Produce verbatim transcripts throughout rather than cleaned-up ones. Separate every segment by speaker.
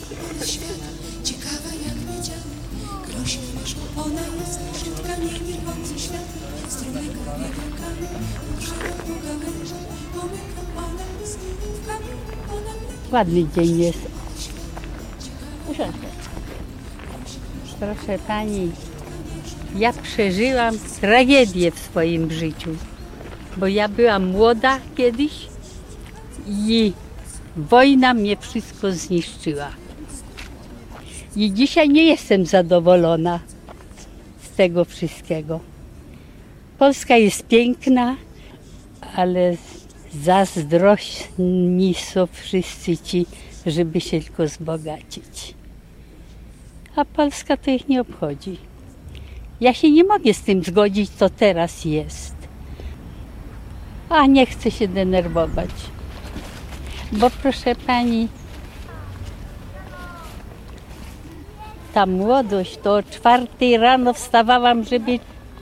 Speaker 1: świata, ciekawa jak wiedziała. Grosi w mieszku, ona jest wśród kamieni wący świata. Strumyka wiewiórkami, drzewa po gałęziach. Pomyka ona jest w kamieniu, ona mleka.
Speaker 2: Ładny dzień jest. Proszę pani, ja przeżyłam tragedię w swoim życiu, bo ja byłam młoda kiedyś i wojna mnie wszystko zniszczyła. I dzisiaj nie jestem zadowolona z tego wszystkiego. Polska jest piękna, ale zazdrośni są wszyscy ci, żeby się tylko wzbogacić. A Polska to ich nie obchodzi. Ja się nie mogę z tym zgodzić, co teraz jest. A nie chcę się denerwować. Bo proszę pani, ta młodość, to o czwartej rano wstawałam, żeby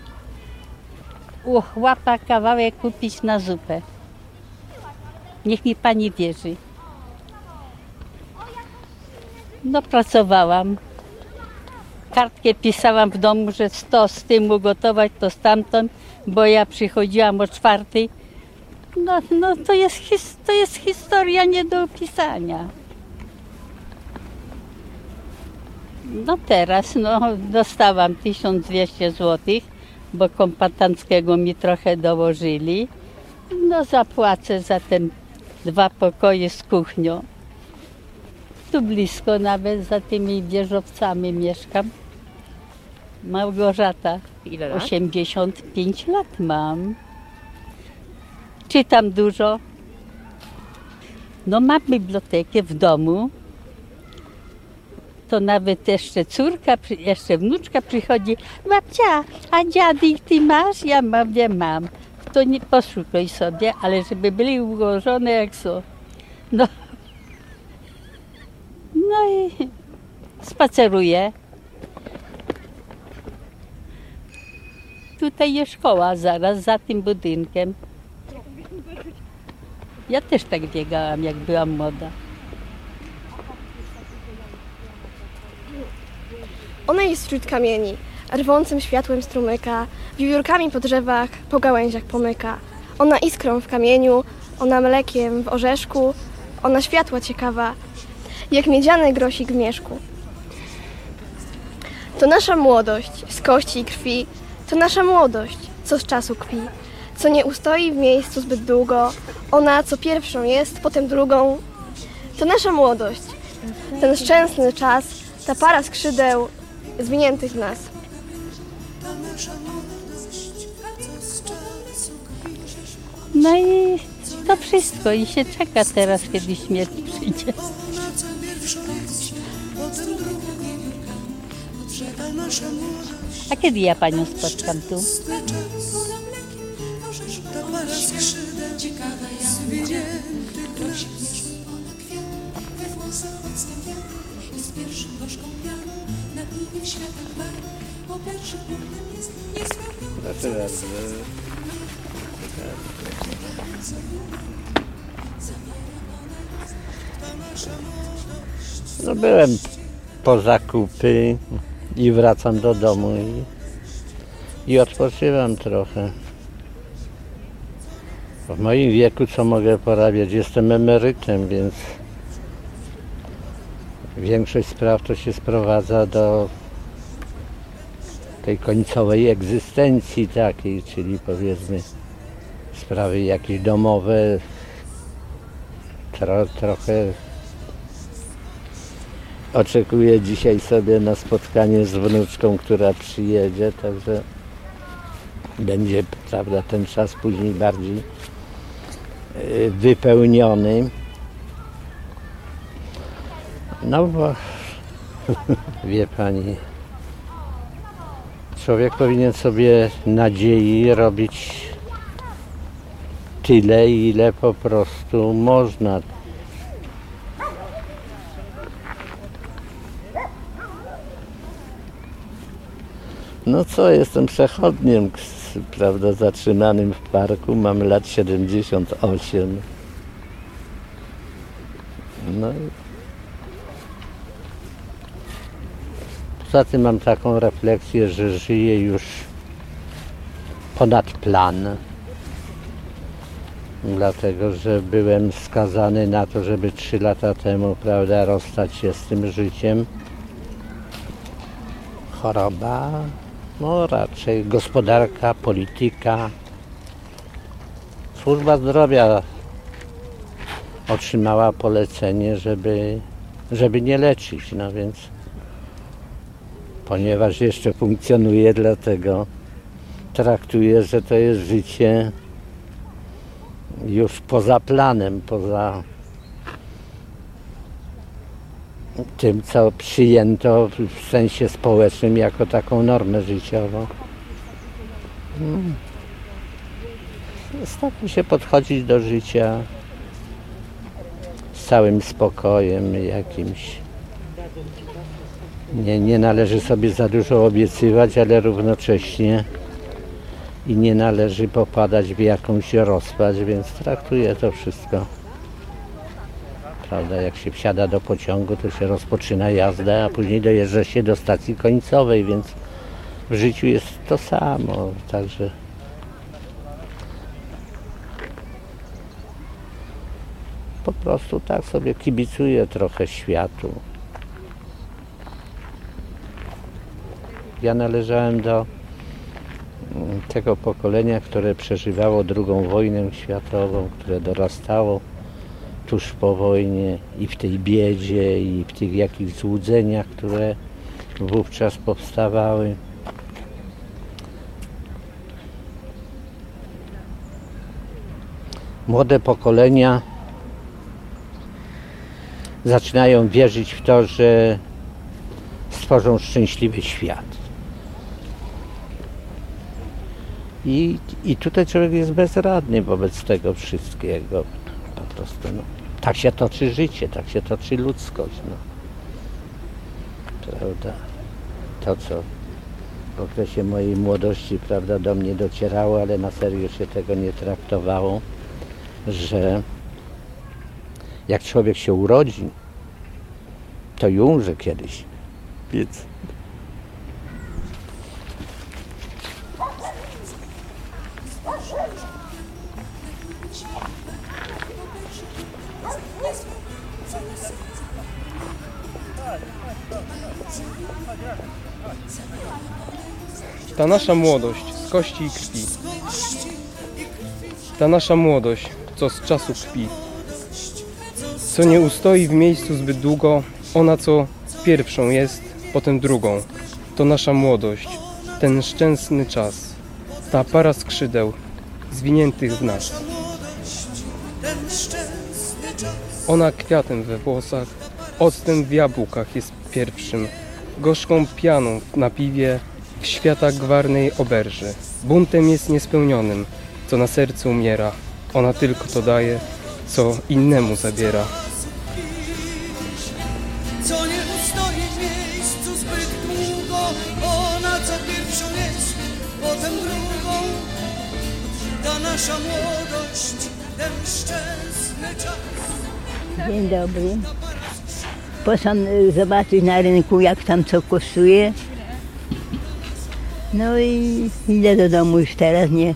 Speaker 2: u chłapa kawałek kupić na zupę. Niech mi pani wierzy. No pracowałam. Kartkę pisałam w domu, że to z tym ugotować, to stamtąd, bo ja przychodziłam o czwartej. No, no to, jest his, to jest historia nie do opisania. No teraz no, dostałam tysiąc dwieście złotych, bo kompatanckiego mi trochę dołożyli. No zapłacę za te dwa pokoje z kuchnią. Tu blisko nawet za tymi wieżowcami mieszkam. Małgorzata.
Speaker 3: Ile lat?
Speaker 2: osiemdziesiąt pięć lat mam. Czytam dużo. No mam bibliotekę w domu. To nawet jeszcze córka, jeszcze wnuczka przychodzi. Babcia, a dziadyk ty masz? Ja mówię, mam. To nie poszukaj sobie, ale żeby byli ułożone jak są. No. No i spaceruję. Tutaj jest szkoła zaraz za tym budynkiem. Ja też tak biegałam, jak byłam młoda.
Speaker 4: Ona jest wśród kamieni, rwącym światłem strumyka, wiewiórkami po drzewach, po gałęziach pomyka. Ona iskrą w kamieniu, ona mlekiem w orzeszku, ona światła ciekawa, jak miedziany grosik w mieszku. To nasza młodość z kości i krwi, to nasza młodość, co z czasu kpi, co nie ustoi w miejscu zbyt długo, ona co pierwszą jest, potem drugą. To nasza młodość, ten szczęsny czas, ta para skrzydeł zwiniętych w nas.
Speaker 2: No i to wszystko i się czeka teraz, kiedy śmierć przyjdzie. A kiedy ja panią spotkam tu?
Speaker 5: No byłem po zakupy i wracam do domu i, i odpoczywam trochę. W moim wieku co mogę porabiać? Jestem emerytem, więc większość spraw to się sprowadza do tej końcowej egzystencji takiej, czyli powiedzmy sprawy jakieś domowe, tro, trochę oczekuję dzisiaj sobie na spotkanie z wnuczką, która przyjedzie, także będzie, prawda, ten czas później bardziej wypełniony. No bo wie pani, człowiek powinien sobie nadziei robić tyle, ile po prostu można. No co, jestem przechodniem, prawda, zatrzymanym w parku, mam lat siedemdziesiąt osiem. No Poza tym mam taką refleksję, że żyję już ponad plan. Dlatego, że byłem skazany na to, żeby trzy lata temu, prawda, rozstać się z tym życiem. Choroba, no raczej gospodarka, polityka. Służba zdrowia otrzymała polecenie, żeby, żeby nie leczyć, no więc ponieważ jeszcze funkcjonuje, dlatego traktuję, że to jest życie już poza planem, poza tym, co przyjęto w sensie społecznym jako taką normę życiową. Hmm. Staram się podchodzić do życia z całym spokojem jakimś. Nie, nie należy sobie za dużo obiecywać, ale równocześnie i nie należy popadać w jakąś rozpacz, więc traktuję to wszystko. Prawda, jak się wsiada do pociągu, to się rozpoczyna jazda, a później dojeżdża się do stacji końcowej, więc w życiu jest to samo. Także po prostu tak sobie kibicuję trochę światu. Ja należałem do tego pokolenia, które przeżywało drugą wojnę światową, które dorastało tuż po wojnie i w tej biedzie, i w tych jakichś złudzeniach, które wówczas powstawały. Młode pokolenia zaczynają wierzyć w to, że stworzą szczęśliwy świat. I, i tutaj człowiek jest bezradny wobec tego wszystkiego. Po prostu, no, tak się toczy życie, tak się toczy ludzkość. No. Prawda? To, co w okresie mojej młodości, prawda, do mnie docierało, ale na serio się tego nie traktowało, że jak człowiek się urodzi, to i umrze kiedyś. Więc
Speaker 3: Ta nasza młodość z kości i krwi, ta nasza młodość, co z czasu kpi, co nie ustoi w miejscu zbyt długo, ona co pierwszą jest, potem drugą, to nasza młodość, ten szczęsny czas, ta para skrzydeł zwiniętych w nas. Ona kwiatem we włosach, octem w jabłkach jest pierwszym, gorzką pianą na piwie, w świata gwarnej oberży. Buntem jest niespełnionym, co na sercu umiera. Ona tylko to daje, co innemu zabiera.
Speaker 1: Co nie ustoi w miejscu zbyt długo, ona co pierwszą jest, potem drugą. Ta nasza młodość, ten szczęsny czas.
Speaker 6: Dzień dobry. Poszłam zobaczyć na rynku, jak tam co kosztuje. No i idę do domu już teraz, nie.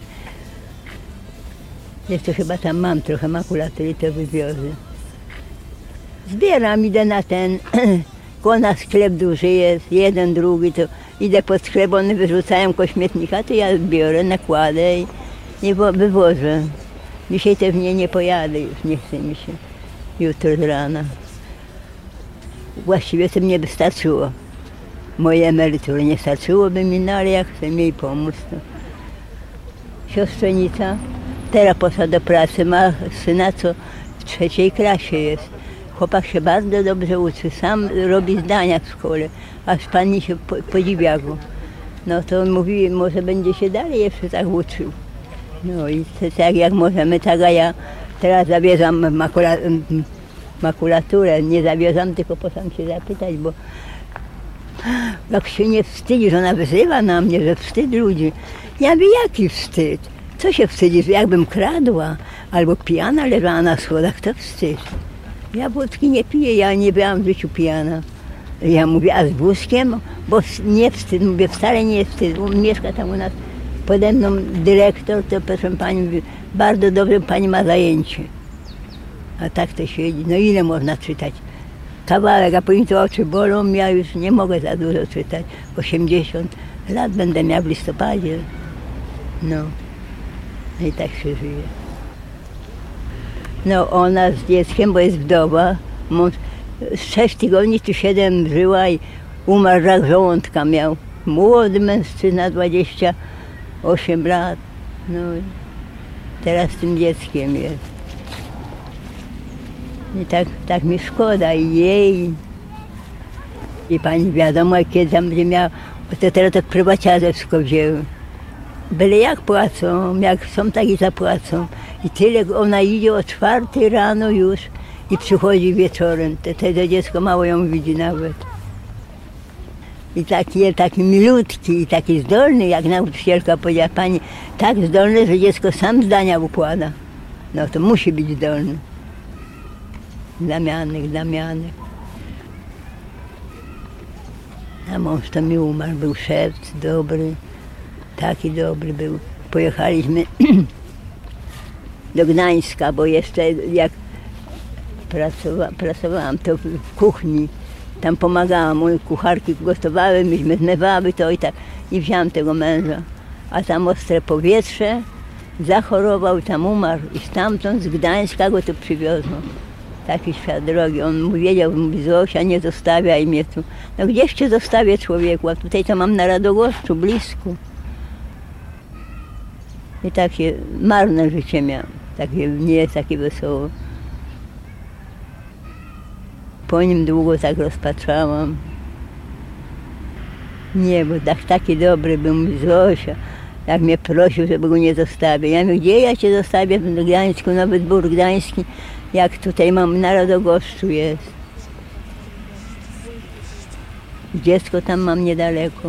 Speaker 6: Jeszcze chyba tam mam trochę makulatury, to wywiozę. Zbieram, idę na ten, koło nas sklep duży jest, jeden, drugi, to idę pod sklep, one wyrzucają koło śmietnika, to ja biorę, nakładę i, i wywożę. Dzisiaj też mnie nie pojadę już, nie chce mi się. Jutro z rana. Właściwie to mnie wystarczyło. Moje emerytury nie starczyłoby mi, no ale jak chcę jej pomóc, to siostrzenica teraz poszła do pracy, ma syna, co w trzeciej klasie jest. Chłopak się bardzo dobrze uczy, sam robi zdania w szkole, aż pani się podziwia go. No to on mówi, może będzie się dalej jeszcze tak uczył. No i tak jak możemy, tak a ja teraz zawierzam makula, makulaturę, nie zawierzam, tylko poszłam się zapytać, bo jak się nie wstydzi, że ona wyzywa na mnie, że wstyd ludzi. Ja mówię, jaki wstyd? Co się wstydzisz? Jakbym kradła albo pijana leżała na schodach, to wstyd. Ja wódki nie piję, ja nie byłam w życiu pijana. Ja mówię, a z wózkiem? Bo s- nie wstyd, mówię, wcale nie wstyd. On mieszka tam u nas pode mną dyrektor, to proszę pani, mówi, bardzo dobrze pani ma zajęcie. A tak to siedzi, no ile można czytać? Kawałek, a później to oczy bolą, ja już nie mogę za dużo czytać. osiemdziesiąt lat będę miała w listopadzie. No, i tak się żyje. No ona z dzieckiem, bo jest wdowa, mąż z sześć tygodni czy siedem żyła i umarł, rak żołądka miał. Młody mężczyzna, dwadzieścia osiem lat. No i teraz z tym dzieckiem jest. I tak, tak mi szkoda i jej. I pani wiadomo, kiedy tam będzie miała, bo to teraz tak prywaciarze wszystko wzięły. Byle jak płacą, jak chcą, tak i zapłacą. I tyle, ona idzie o czwartej rano już i przychodzi wieczorem. To, to, to dziecko mało ją widzi nawet. I taki, taki milutki i taki zdolny, jak nauczycielka powiedziała, pani, tak zdolny, że dziecko sam zdania układa. No to musi być zdolny. Damianek, Damianek. A mąż to mi umarł, był szewc dobry, taki dobry był. Pojechaliśmy do Gdańska, bo jeszcze jak pracowa, pracowałam to w kuchni, tam pomagałam, moje kucharki gotowały, myśmy zmywały to i tak. I wziąłam tego męża, a tam ostre powietrze, zachorował i tam umarł. I stamtąd z Gdańska go tu przywiozno. Taki świat drogi. On mu wiedział, mówi, Zosia, nie zostawiaj mnie tu. No gdzieś cię zostawię, człowieku, a tutaj to mam na Radogoszczu, blisko. I takie marne życie miałam, takie nie jest takie wesołe. Po nim długo tak rozpatrzałam. Nie, bo tak, taki dobry był, mówi, Zosia, jak mnie prosił, żeby go nie zostawić. Ja mówię, gdzie ja cię zostawię w Gdańsku, Nowy Dwór Gdański, jak tutaj mam na Radogoszczu jest. Dziecko tam mam niedaleko.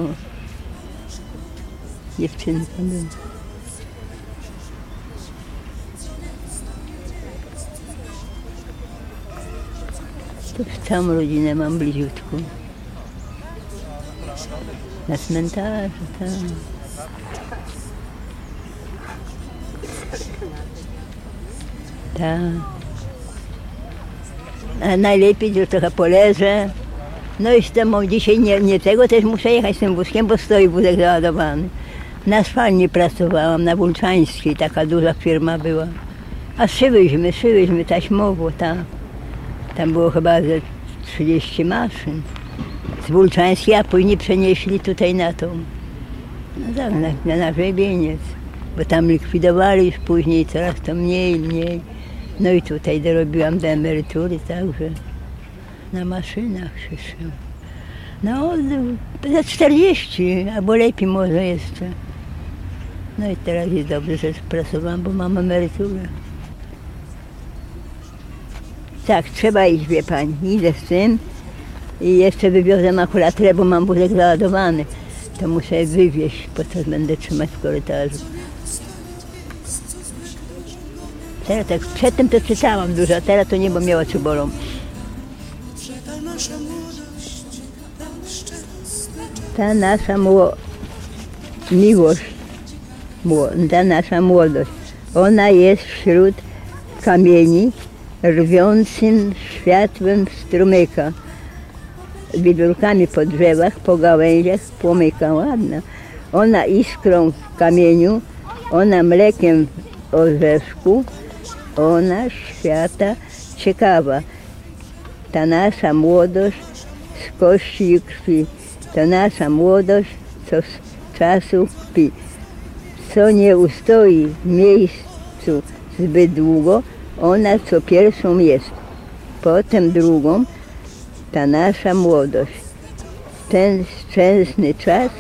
Speaker 6: Dziewczynka była. To całą rodzinę mam bliziutko. Na cmentarzu, tam. Tak. A najlepiej, że trochę poleżę. No i z tym dzisiaj nie, nie tego, też muszę jechać z tym wózkiem, bo stoi wózek załadowany. Na szwalni pracowałam, na Wulczańskiej, taka duża firma była. A szyłyśmy, szyłyśmy taśmowo, tam. Tam było chyba ze trzydzieści maszyn. Z Wulczańskiej, a później przenieśli tutaj na tą, no tak, na, na Żebieniec. Bo tam likwidowali już później, coraz to mniej, mniej. No i tutaj dorobiłam do emerytury, także na maszynach przyszłam. No, za czterdzieści, albo lepiej może jeszcze. No i teraz jest dobrze, że pracowałam, bo mam emeryturę. Tak, trzeba iść, wie pani. Idę z tym i jeszcze wywiozę makulaturę, bo mam wózek załadowany. To muszę wywieźć, po co będę trzymać w korytarzu. Teraz tak, przedtem to czytałam dużo, a teraz to niebo mnie oczy bolą. Ta nasza mło... miłość, mło... ta nasza młodość, ona jest wśród kamieni, rwiącym światłem strumyka. Wiewiórkami po drzewach, po gałęziach płomyka, ładna. Ona iskrą w kamieniu, ona mlekiem w orzeszku, ona świata ciekawa. Ta nasza młodość z kości i krwi, to nasza młodość, co z czasu kpi. Co nie ustoi w miejscu zbyt długo, ona co pierwszą jest, potem drugą, ta nasza młodość. Ten szczęsny czas,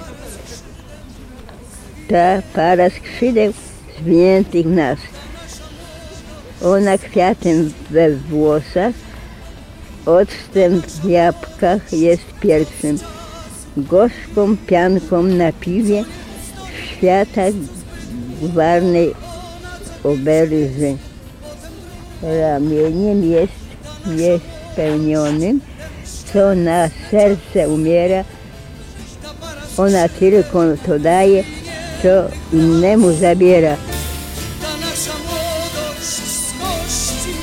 Speaker 6: ta para skrzydeł zwiniętych w nas. Ona kwiatem we włosach, octem w jabłkach jest pierwszym. Gorzką pianką na piwie w światach gwarnej oberży. Ramieniem jest niespełnionym, co na serce umiera. Ona tylko to daje, co innemu zabiera.
Speaker 1: Ta nasza młodość z kości,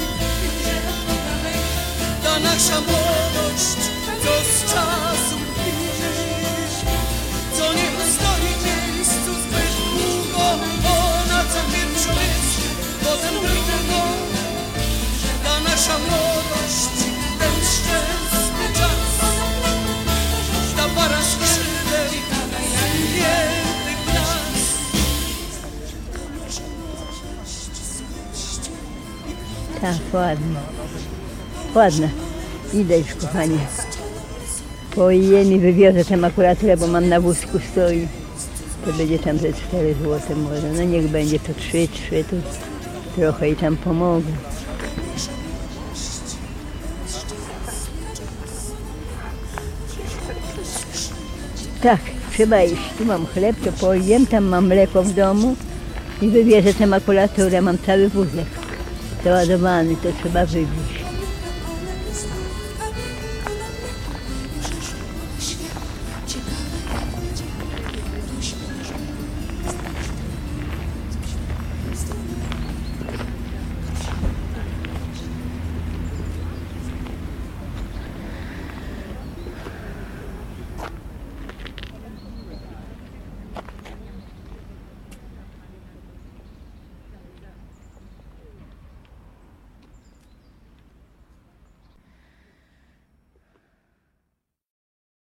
Speaker 1: ta nasza młodość to z czasu pisz, co nie ustoi miejscu zbyt długo. Ona co pierwszą jest, potem drugą. Ta nasza młodość, ten szczęsny czas, ta para skrzydeł pięknych nas.
Speaker 6: Tak, ładna. Ładna. Idę już, kochanie. Pojem i wywiozę tę makulaturę, bo mam na wózku stoi. To będzie tam ze cztery złote może. No niech będzie to trzy, trzy, to trochę i tam pomogę. Tak, trzeba iść. Tu mam chleb, to pojem, tam mam mleko w domu i wywierzę tę makulaturę. Mam cały wózek załadowany, to trzeba wywieźć.